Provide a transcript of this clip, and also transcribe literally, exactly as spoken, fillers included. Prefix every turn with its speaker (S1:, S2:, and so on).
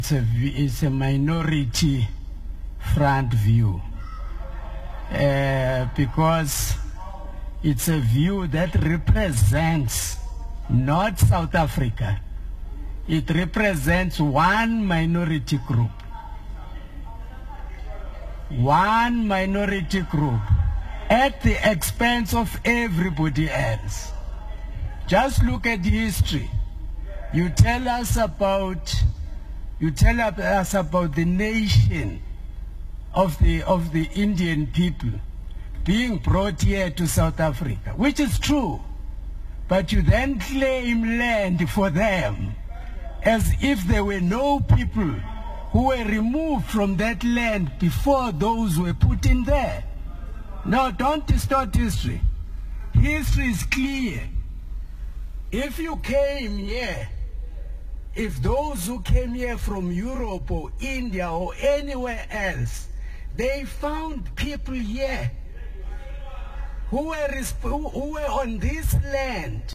S1: It's a, it's a minority front view uh, because it's a view that represents not South Africa. It represents one minority group. One minority group at the expense of everybody else. Just look at history. You tell us about, you tell us about the nation of the, of the Indian people being brought here to South Africa, which is true. But you then claim land for them as if there were no people who were removed from that land before those were put in there. No, don't distort history. History is clear. If you came here, if those who came here from Europe or India or anywhere else, they found people here who were, who were on this land